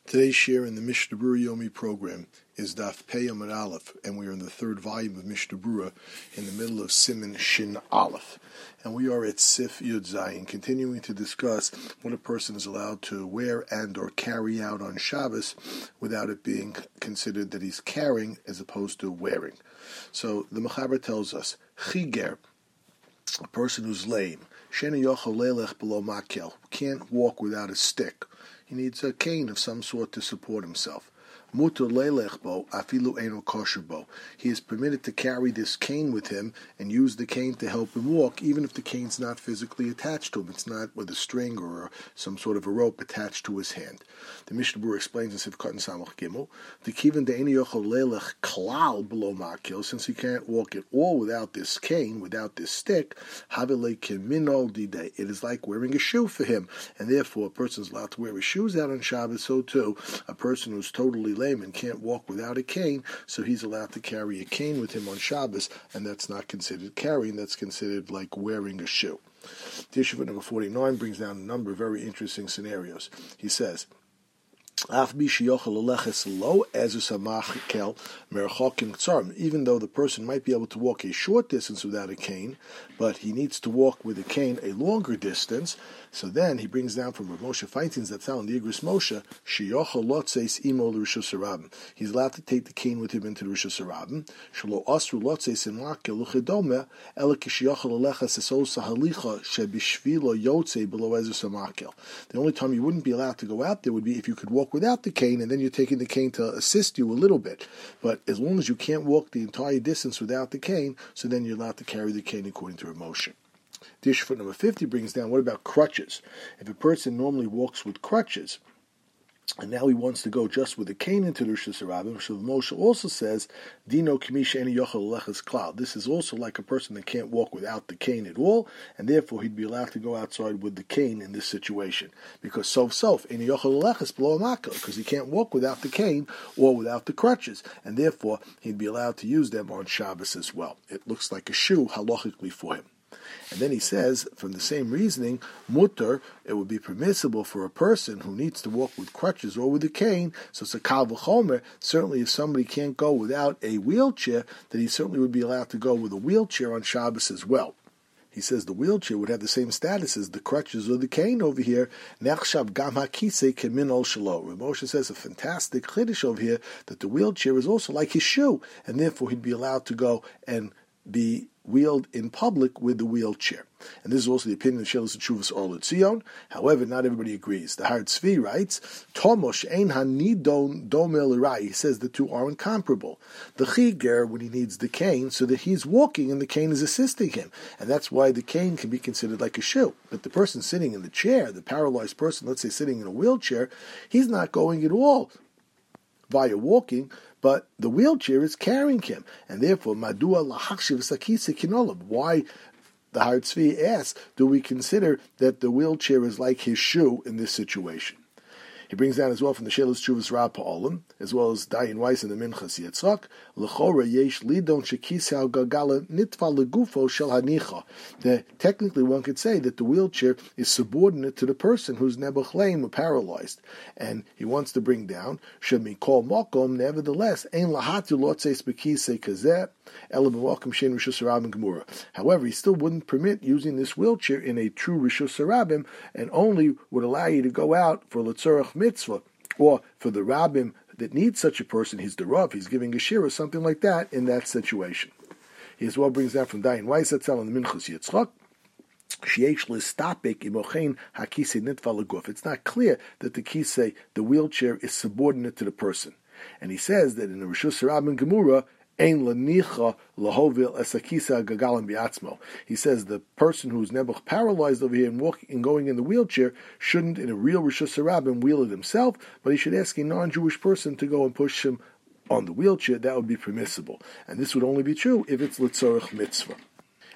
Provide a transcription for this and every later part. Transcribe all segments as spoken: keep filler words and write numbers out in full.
Today's share in the Mishnah Berurah Yomi program is Daf Pei Amud Aleph, and we are in the third volume of Mishnah Berurah in the middle of Siman Shin Aleph. And we are at Sif Yud Zayin, continuing to discuss what a person is allowed to wear and or carry out on Shabbos without it being considered that he's carrying as opposed to wearing. So the Mechaber tells us, Chiger, a person who's lame, Shena Yochel Leilech Below Makel, can't walk without a stick. He needs a cane of some sort to support himself. Mutar leilech bo, afilu eno kosher bo. He is permitted to carry this cane with him and use the cane to help him walk, even if the cane's not physically attached to him. It's not with a string or some sort of a rope attached to his hand. The Mishnah Berurah explains in Sif Katan Samach Gimel, the kiven de eno yochel leilech klal below makil, since he can't walk at all without this cane, without this stick, havele keminol didei. It is like wearing a shoe for him, and therefore a person is allowed to wear his shoes out on Shabbos. So too, a person who's totally lame and can't walk without a cane, so he's allowed to carry a cane with him on Shabbos, and that's not considered carrying, that's considered like wearing a shoe. Teshuvah number forty-nine brings down a number of very interesting scenarios. He says, even though the person might be able to walk a short distance without a cane, but he needs to walk with a cane a longer distance, so then he brings down from Rav Moshe Feinstein's that found the Igros Moshe, he's allowed to take the cane with him into the Rosh Hashanah. The only time you wouldn't be allowed to go out there would be if you could walk without the cane, and then you're taking the cane to assist you a little bit. But as long as you can't walk the entire distance without the cane, so then you're allowed to carry the cane according to Rav Moshe. Dish foot number fifty brings down, what about crutches? If a person normally walks with crutches, and now he wants to go just with a cane into the Rosh Hashanah, so Moshe also says, Dino Kamisha Eni Yochel Lechas Klal. This is also like a person that can't walk without the cane at all, and therefore he'd be allowed to go outside with the cane in this situation. Because Sof Sof, Eni Yochel Lechas Below Makel, because he can't walk without the cane or without the crutches, and therefore he'd be allowed to use them on Shabbos as well. It looks like a shoe halachically for him. And then he says, from the same reasoning, mutter, it would be permissible for a person who needs to walk with crutches or with a cane, so it's a kal v'chomer, certainly if somebody can't go without a wheelchair, then he certainly would be allowed to go with a wheelchair on Shabbos as well. He says the wheelchair would have the same status as the crutches or the cane over here. Nechshav gam hakisei kemin ol shelo. Rav Moshe says a fantastic chiddush over here that the wheelchair is also like his shoe, and therefore he'd be allowed to go and be wheeled in public with the wheelchair. And this is also the opinion of Shelos Teshuvos Or L'Tzion. However, not everybody agrees. The Har Tzvi writes, Tomosh ein hanidon domel l'rai. He says the two are incomparable. The chiger, when he needs the cane, so that he's walking and the cane is assisting him. And that's why the cane can be considered like a shoe. But the person sitting in the chair, the paralyzed person, let's say sitting in a wheelchair, he's not going at all via walking, but the wheelchair is carrying him, and therefore, madua lahachshiv sakisa kinolam. Why, the Har Tzvi asks, do we consider that the wheelchair is like his shoe in this situation? He brings down as well from the Shelos Teshuvos Rab Pa'olim, as well as Dayan Weiss in the Minchas Yitzchak, L'chora yesh lidon shekisei galgala nitva legufo shel hanicha. That technically one could say that the wheelchair is subordinate to the person who's nebuch lame or paralyzed, and he wants to bring down shemi kol mokom. Nevertheless, ein lahatu lotzeis bekisei kazeh ela b'mokom shein rishus harabim gemura. However, he still wouldn't permit using this wheelchair in a true rishus harabim, and only would allow you to go out for letzorach mitzvah, or for the rabbim that need such a person, he's the rav, he's giving a shir or something like that in that situation. He as well brings that from Dayan Weiss Hatzel in the Minchas Yitzchak. It's not clear that the kisei, the wheelchair, is subordinate to the person. And he says that in the Rishus Harabim Gemura, Ein lanicha lahovil esakisa gagalim biatzmo. He says the person who's nebuch paralyzed over here and walking and going in the wheelchair shouldn't, in a real Rishus Harabim, wheel it himself, but he should ask a non-Jewish person to go and push him on the wheelchair. That would be permissible, and this would only be true if it's l'tzorech mitzvah.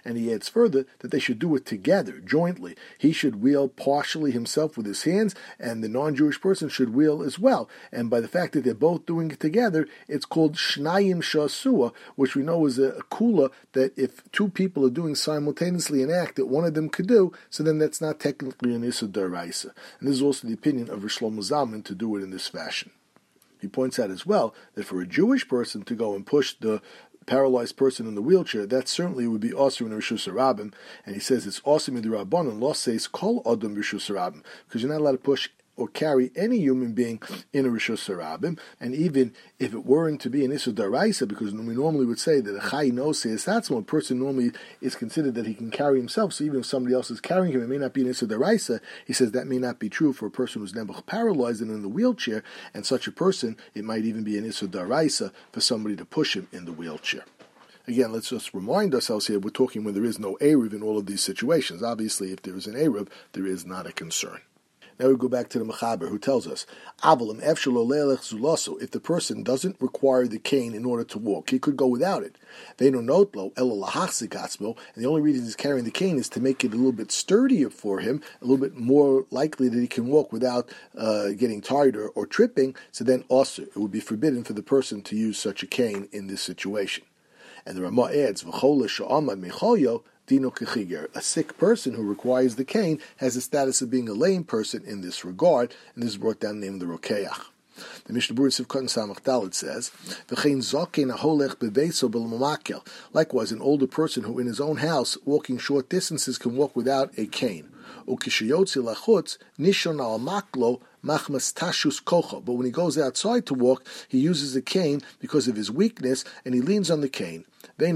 And he adds further that they should do it together, jointly. He should wheel partially himself with his hands, and the non-Jewish person should wheel as well. And by the fact that they're both doing it together, it's called Shnayim Shasua, which we know is a, a kula that if two people are doing simultaneously an act that one of them could do, so then that's not technically an Issa Daraisa. And this is also the opinion of Rish Shlomo Zalman to do it in this fashion. He points out as well that for a Jewish person to go and push the paralyzed person in the wheelchair, that certainly would be also in Rishus Harabim, and he says it's also in the Rabbanon. Law says Kol Adam Rishus Harabim, because you're not allowed to push or carry any human being in a Rishus Harabim, and even if it weren't to be an Issur Daraisa, because we normally would say that a Chai Nosei Esatzmo, a person normally is considered that he can carry himself, so even if somebody else is carrying him, it may not be an Issur Daraisa. He says that may not be true for a person who's never paralyzed and in the wheelchair, and such a person, it might even be an Issur Daraisa for somebody to push him in the wheelchair. Again, let's just remind ourselves here, we're talking when there is no Eruv in all of these situations. Obviously, if there is an Eruv, there is not a concern. Now we go back to the Mechaber, who tells us, Avalim efshelo leilech zulaso, if the person doesn't require the cane in order to walk, he could go without it. Veino notlo elo lahachzik atzmo, and the only reason he's carrying the cane is to make it a little bit sturdier for him, a little bit more likely that he can walk without uh, getting tired or, or tripping, so then also it would be forbidden for the person to use such a cane in this situation. And the Ramah adds, V'chola sha'amad mecholyo, dino kechiger. A sick person who requires the cane has the status of being a lame person in this regard, and this is brought down the name of the Rokeach. The Mishnah Berurah Sivkot Samach Dalet says, V'chein zokein aholech bebeso b'lamakel. Likewise, an older person who in his own house, walking short distances, can walk without a cane. Ukishayotzi lachutz nishon al maklo machmas tashus kocha. But when he goes outside to walk, he uses a cane because of his weakness, and he leans on the cane. When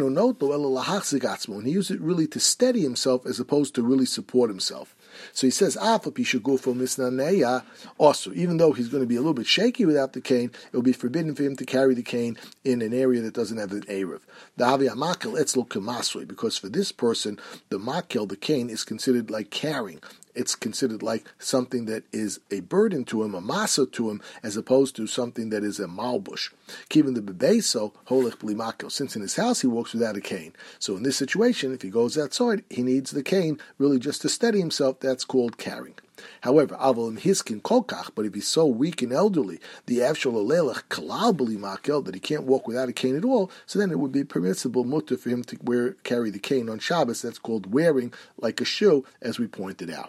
he uses it really to steady himself as opposed to really support himself. So he says, also, even though he's going to be a little bit shaky without the cane, it will be forbidden for him to carry the cane in an area that doesn't have an Eruv. Because for this person, the makel, the cane, is considered like carrying. It's considered like something that is a burden to him, a masa to him, as opposed to something that is a malbush. Kivin the bebeso holech bli makel. Since in his house he walks without a cane. So in this situation, if he goes outside, he needs the cane really just to steady himself. That's called carrying. However, aval hiskin kolkach, but if he's so weak and elderly, the avshol olelech kalal bli makel, that he can't walk without a cane at all, so then it would be permissible mutter for him to wear carry the cane on Shabbos. That's called wearing like a shoe, as we pointed out.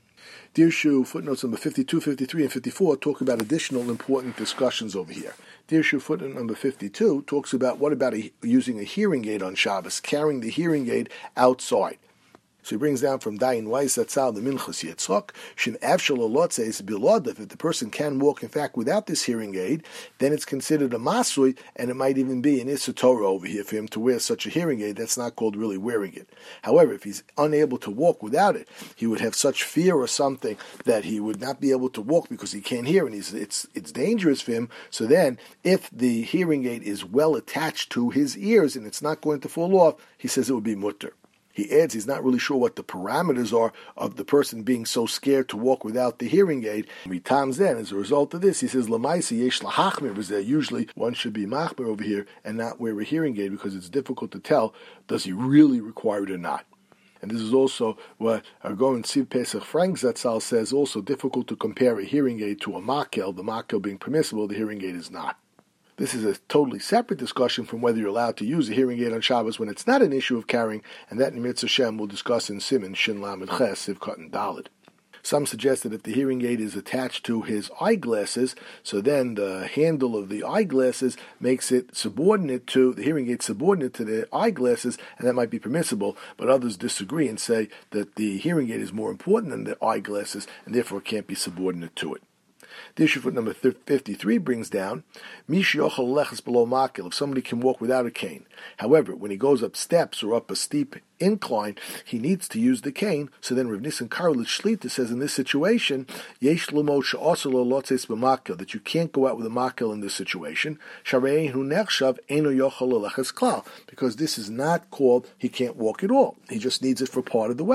Dirshu footnotes number fifty-two, fifty-three, and fifty-four talk about additional important discussions over here. Dirshu footnote number fifty-two talks about what about a, using a hearing aid on Shabbos, carrying the hearing aid outside. So he brings down from Dayan Weiss Zatzal the Minchas Yitzchak, Shin Avshal Olot says Biladav, if the person can walk in fact without this hearing aid, then it's considered a masui, and it might even be an Issa Torah over here for him to wear such a hearing aid. That's not called really wearing it. However, if he's unable to walk without it, he would have such fear or something that he would not be able to walk because he can't hear, and he's, it's it's dangerous for him. So then, if the hearing aid is well attached to his ears and it's not going to fall off, he says it would be mutter. He adds he's not really sure what the parameters are of the person being so scared to walk without the hearing aid. Times then, as a result of this, he says, Lamaisi yesh lahachmir b'zeh. Usually one should be machmir over here and not wear a hearing aid because it's difficult to tell, does he really require it or not. And this is also what our Gaon Siv Pesach Frank Zatzal says, also difficult to compare a hearing aid to a makel, the makel being permissible, the hearing aid is not. This is a totally separate discussion from whether you're allowed to use a hearing aid on Shabbos when it's not an issue of carrying, and that in Mitzvah Shem we'll discuss in Siman, Shin Lamed Ches, Sivkot and Daled. Some suggest that if the hearing aid is attached to his eyeglasses, so then the handle of the eyeglasses makes it subordinate to, the hearing aid subordinate to the eyeglasses, and that might be permissible, but others disagree and say that the hearing aid is more important than the eyeglasses, and therefore can't be subordinate to it. The issue foot number fifty-three brings down, Mish yochel leches below makel, if somebody can walk without a cane. However, when he goes up steps or up a steep incline, he needs to use the cane. So then Rav Nissen Karelitz Shlita says in this situation, Yesh l'mo she'asolo lotzes b'makel, that you can't go out with a makel in this situation. Sharei hu nechshav eno yochel leches klal, because this is not called he can't walk at all. He just needs it for part of the way.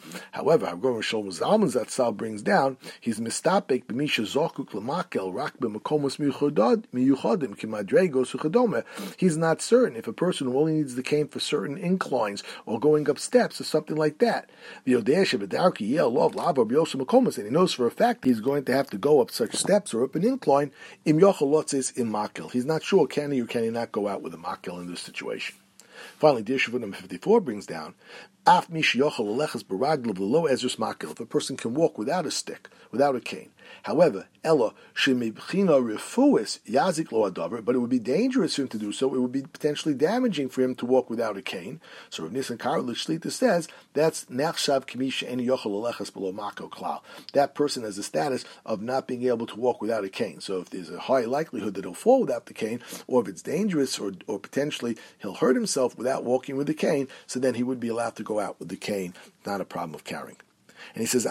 However, Hagor Shlomo Zalman Zatzal brings down, he's mistapek b'misha zokuk l'makel rak b'makomos miyuchadim kimadregos uchadome. He's not certain if a person who only needs the cane for certain inclines or going up steps or something like that. The Yodesh b'darki yel lov lava b'yosu makomos, and he knows for a fact he's going to have to go up such steps or up an incline. Im yochel lotzes im makel. He's not sure can he or can he not go out with a makel in this situation. Finally, Dirshavut number fifty-four brings down, Af mi sheyochel leleches baraglav l'lo ezrus makel. If a person can walk without a stick, without a cane. However, Ella shemibchina refuis yazik lo adavar, but it would be dangerous for him to do so. It would be potentially damaging for him to walk without a cane. So Rav Nissen Karlich Shlita says that's nachshav k'misha eni yochel leleches below mako klal. That person has the status of not being able to walk without a cane. So if there's a high likelihood that he'll fall without the cane, or if it's dangerous, or or potentially he'll hurt himself without walking with the cane, so then he would be allowed to go out with the cane. Not a problem of carrying. And he says,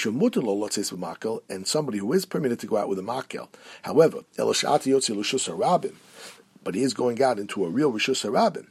and somebody who is permitted to go out with a makel. However, but he is going out into a real Rishus HaRabim.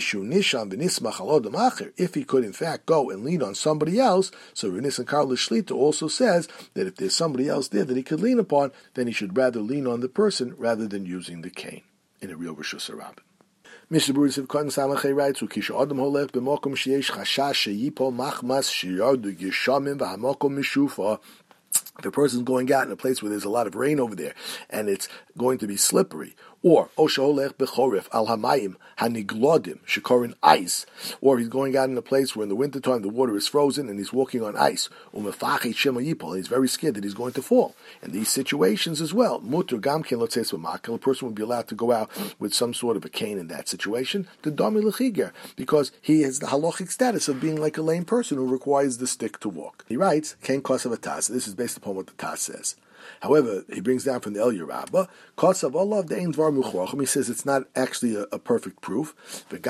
If he could in fact go and lean on somebody else, so Renis and Karl Shlita also says that if there's somebody else there that he could lean upon, then he should rather lean on the person rather than using the cane in a real Rishus HaRabim. Mister Bruce of Cotton Samachay writes, "Ukisha Adam Holech b'mokom sheyesh chashash sheyipol machmas sheyardu yishamim v'hamokom mishufa." If a person's going out in a place where there's a lot of rain over there, and it's going to be slippery, or Osholech bechorif al hamayim haniglodim shekorin ice, or he's going out in a place where in the wintertime the water is frozen and he's walking on ice, umefachet shema yipol, he's very scared that he's going to fall. In these situations as well, mutter gamken lotzes b'makel, a person would be allowed to go out with some sort of a cane in that situation, the domi lechiger, because he has the halachic status of being like a lame person who requires the stick to walk. He writes, Kain kosav atas. This is based upon what the Tas says. However, he brings down from the El Yerabba, Kosav Allah of the Ein Dvar Muchrochim, he says it's not actually a, a perfect proof. And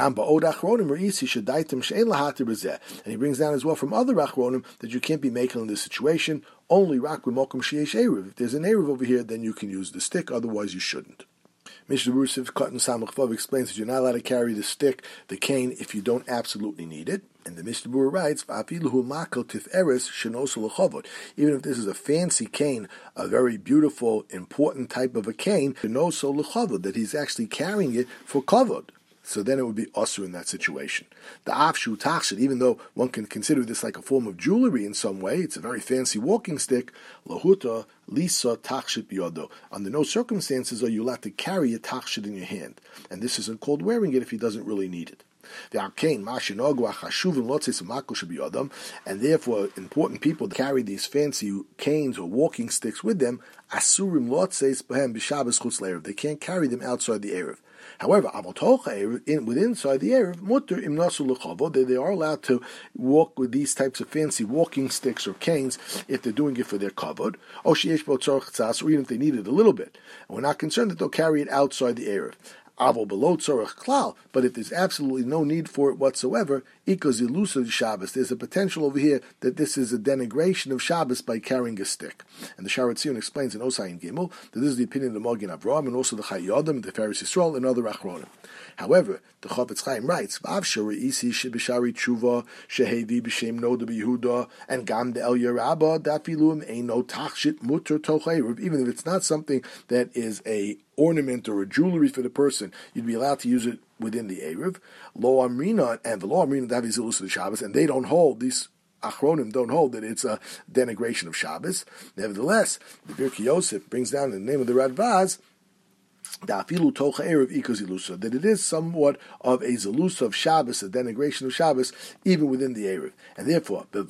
he brings down as well from other Achronim that you can't be making in this situation, only Rak B'mokum Sheyesh Erev. If there's an Erev over here, then you can use the stick, otherwise you shouldn't. Mishnah Berurah Cotton Samach Vav explains that you're not allowed to carry the stick, the cane, if you don't absolutely need it. And the Mishnah Berurah writes, even if this is a fancy cane, a very beautiful, important type of a cane, that he's actually carrying it for kavod. So then it would be usur in that situation. The afshu tachshit, even though one can consider this like a form of jewelry in some way, it's a very fancy walking stick, lahuta lisa tachshit biyodo. Under no circumstances are you allowed to carry a tachshit in your hand. And this isn't called wearing it if he doesn't really need it. And therefore, important people that carry these fancy canes or walking sticks with them, asurim lotzeis b'hem b'shabbos chutz l'erev. They can't carry them outside the erev. However, in, within inside the erev, mutter im nasu l'chavo, they, they are allowed to walk with these types of fancy walking sticks or canes if they're doing it for their kavod, or sheyesh bo tzorach tzas, or even if they need it a little bit. And we're not concerned that they'll carry it outside the erev. Avo below tzorach klal, but if there's absolutely no need for it whatsoever, ikos ilusa Shabbos, there's a potential over here that this is a denigration of Shabbos by carrying a stick. And the Sharat Zion explains in Osayin Gimel that this is the opinion of the Magen Avraham and also the Chayei Adam, the Pharisee Yisrael, and other Achronim. However, the Chofetz Chaim writes, V'av shari'isi shebishari tshuva shehevi b'shem noda b'Yehuda and gam de El Yerabba dafiluim eino tachshit mutter tochayruv. Even if it's not something that is a ornament or a jewelry for the person, you'd be allowed to use it within the Erev. Lo Amrina and the Lo Amrina Davi Zilus of Shabbos, and they don't hold, these Achronim don't hold that it's a denigration of Shabbos. Nevertheless, the Birkei Yosef brings down in the name of the Radbaz that it is somewhat of a zelusa of Shabbos, a denigration of Shabbos, even within the Erev. And therefore, the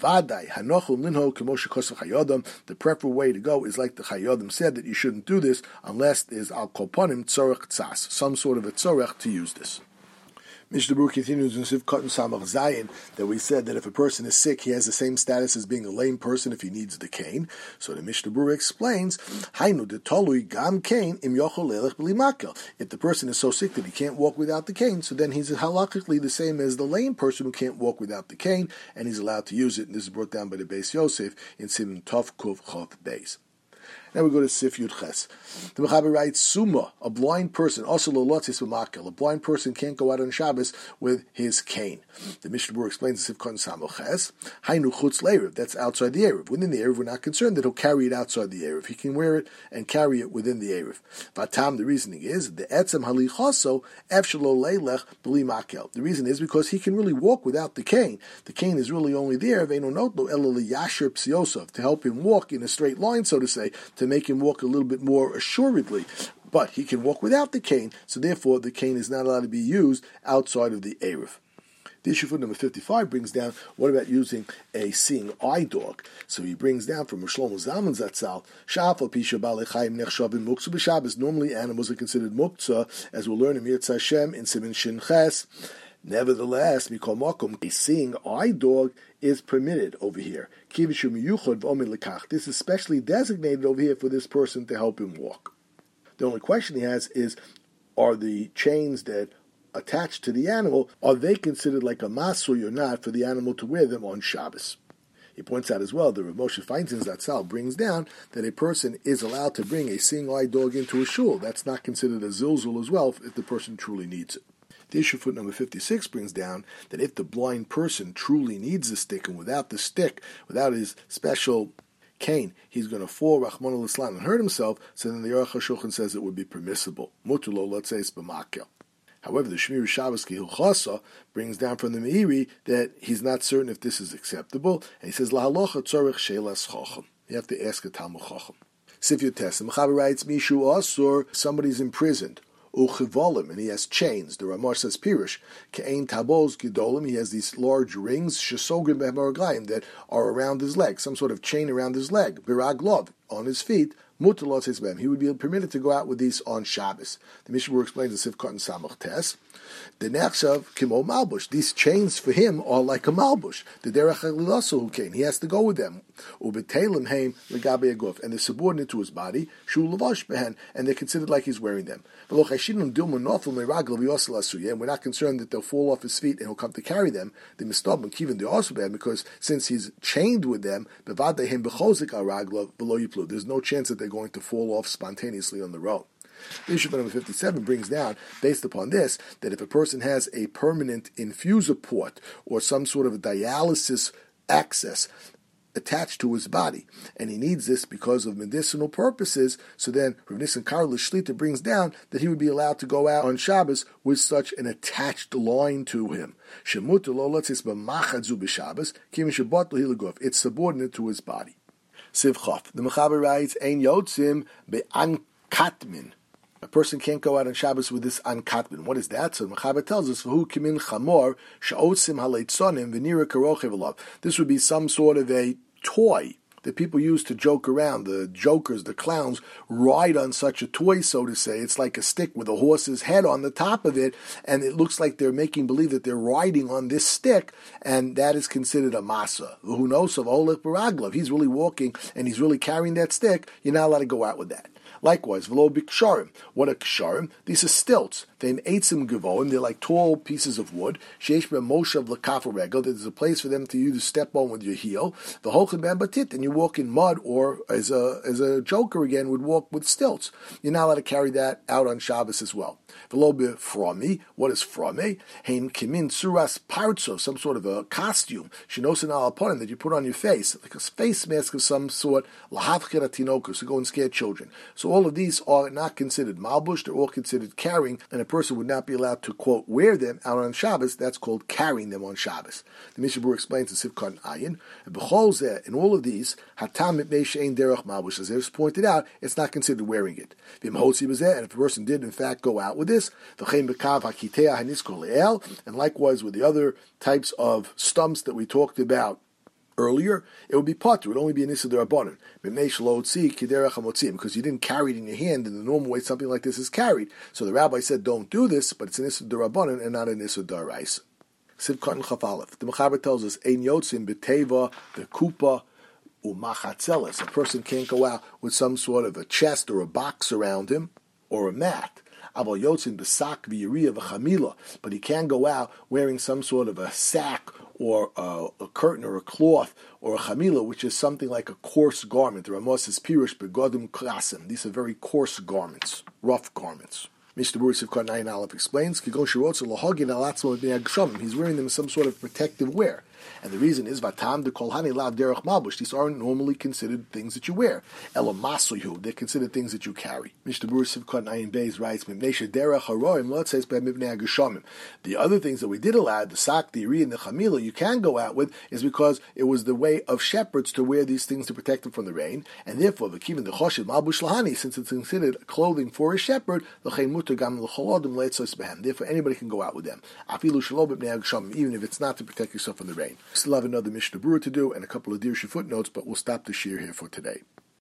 preferable way to go is like the Chayei Adam said, that you shouldn't do this unless there's al koponim tzorech tzas, some sort of a tzorech to use this. Mishnah Berurah continues in Sivkot and Samach Zayin that we said that if a person is sick, he has the same status as being a lame person if he needs the cane. So the Mishnah Berurah explains, Hainu detolui gam cane im yochol lelech b'li makel. If the person is so sick that he can't walk without the cane, so then he's halachically the same as the lame person who can't walk without the cane, and he's allowed to use it. And this is brought down by the Beis Yosef in Siman Tov Kuv Chaf Beis. Now we go to Sif Yud Ches. The Mechaber writes, Suma, a blind person, also lolotzis b'makel. A blind person can't go out on Shabbos with his cane. The Mishnah Berurah explains Sif Kon Samel Ches, Hainu chutz le'erev. That's outside the Erev. Within the Erev, we're not concerned that he'll carry it outside the Erev. He can wear it and carry it within the Erev. Vatam, the reasoning is, the etzem halichaso efshelo leilech b'li makel. The reason is because he can really walk without the cane. The cane is really only there, ve'eno notlo elo liyasher psiosov, to help him walk in a straight line, so to say, to make him walk a little bit more assuredly. But he can walk without the cane, so therefore the cane is not allowed to be used outside of the Erev. The issue for number fifty-five brings down, what about using a seeing eye dog? So he brings down from Shlomo Zalman Zatzal, Shafal Pisha Balechayim Nechshavim Muktzah B'Shabbos. Normally animals are considered Muktzah, as we'll learn in Mirtz Hashem in Siman Shin Ches. Nevertheless, Mikol Makom, a seeing eye dog is permitted over here. This is specially designated over here for this person to help him walk. The only question he has is, are the chains that attached to the animal, are they considered like a masui or not for the animal to wear them on Shabbos? He points out as well that Rav Moshe Feinstein Zatzal brings down that a person is allowed to bring a seeing eye dog into a shul. That's not considered a zilzul as well if the person truly needs it. The issue foot number fifty-six brings down that if the blind person truly needs the stick, and without the stick, without his special cane, he's going to fall, Rachmana litzlan, and hurt himself, so then the Aruch HaShulchan says it would be permissible. Mutulo, let's say it's b'makel. However, the Shmir Shabbos Kihilchasa brings down from the Meiri that he's not certain if this is acceptable, and he says, Lahalocha tzorich shelas chacham. You have to ask a Talmud Chacham. Sif Yud Tes, the Mechaber writes, Mishu Asur, somebody's imprisoned. Uchivolim, and he has chains. The Ramar says Pirush, Ke'ein Taboz Gedolim, he has these large rings, Shesogrim Be'maraglayim, that are around his leg, some sort of chain around his leg, Biraglov, on his feet. Mutalot says he would be permitted to go out with these on Shabbos. The Mishnah Berurah explains the Sifkot and Samach Tes. The Nechshav Kimo Malbush. These chains for him are like a Malbush. The Derech HaLilaso who came, he has to go with them. Ubetelim Heim Legabe Aguf, and they're subordinate to his body. Shu Lavash Behen, and they're considered like he's wearing them. And we're not concerned that they'll fall off his feet and he'll come to carry them. The Mistab and Kivin they also bad because since he's chained with them, there's no chance that they're going to fall off spontaneously on the road. The issue number fifty-seven brings down, based upon this, that if a person has a permanent infuser port or some sort of a dialysis access attached to his body, and he needs this because of medicinal purposes, so then Rav Nissen Karel Shlita brings down that he would be allowed to go out on Shabbos with such an attached line to him. It's subordinate to his body. Sivchaf. The Mechaber writes, Ein yotzim be'ankatmin. A person can't go out on Shabbos with this ankatmin. What is that? So the Mechaber tells us, V'hu kimin chamor sha'otzim haletzonim v'nira karochev alav. This would be some sort of a toy that people use to joke around. The jokers, the clowns, ride on such a toy, so to say. It's like a stick with a horse's head on the top of it, and it looks like they're making believe that they're riding on this stick, and that is considered a masa. Who knows of Oleg Baraglov? He's really walking, and he's really carrying that stick. You're not allowed to go out with that. Likewise, v'lo b'ksharim. What are ksharim? These are stilts. They're eitzim gevoim. They're like tall pieces of wood. Sheish b'moshav l'kafa regel. There's a place for them to you to step on with your heel. V'holchem b'ambatit. And you walk in mud, or as a as a joker again would walk with stilts. You're not allowed to carry that out on Shabbos as well. V'lo b'fromi. What is fromi? Hein kimin suras parzo. Some sort of a costume. Shinosan al aponim that you put on your face, like a face mask of some sort. Lahavchir atinokus to go and scare children. So all of these are not considered malbush, they're all considered carrying, and a person would not be allowed to, quote, wear them out on Shabbos. That's called carrying them on Shabbos. The Mishnah Berurah explains in Sivkot Ayin, and B'chol Zeh, in all of these, hatam mipnei she'ein derech malbush, as it's pointed out, it's not considered wearing it. V'imhotzi b'zeh, and if a person did in fact go out with this, v'chein b'kav hakitea haniskol le'el, and likewise with the other types of stumps that we talked about earlier, it would be potter. It would only be an issa d'Rabbanan. Because you didn't carry it in your hand in the normal way something like this is carried. So the rabbi said, don't do this, but it's an issa d'Rabbanan and not an issa d'Oraisa. Sivkot and Chaf. The Mechaber tells us, Ein yotzim b'teva, the kupa, umachatzeles. A person can't go out with some sort of a chest or a box around him, or a mat. Aval yotzin b'sak v'yiriyah v'chamila, but he can go out wearing some sort of a sack or a, a curtain or a cloth or a chamila, which is something like a coarse garment. The Ramos says pirush begodim klasim. These are very coarse garments, rough garments. Mishnah Berurah Sivkot nine Aleph explains, he's wearing them as some sort of protective wear. And the reason is, Vatam de kolhani lav derech malbush. These aren't normally considered things that you wear. Elomasoyu, they're considered things that you carry. Mishnah Berurah Sivkot nine Beis writes, Mipnei derech haroim lo says b'mibnei hageshamim. The other things that we did allow, the sak, the iri, and the chamila, you can go out with, is because it was the way of shepherds to wear these things to protect them from the rain, and therefore the kivin the choshev malbush lahani, since it's considered clothing for a shepherd, l'chein mutar gam l'cholodim leitzos behem. Therefore, anybody can go out with them, afilu shelo b'mibnei hageshamim, even if it's not to protect yourself from the rain. We still have another Mishnah Berurah to do and a couple of Dirshu footnotes, but we'll stop the shir here for today.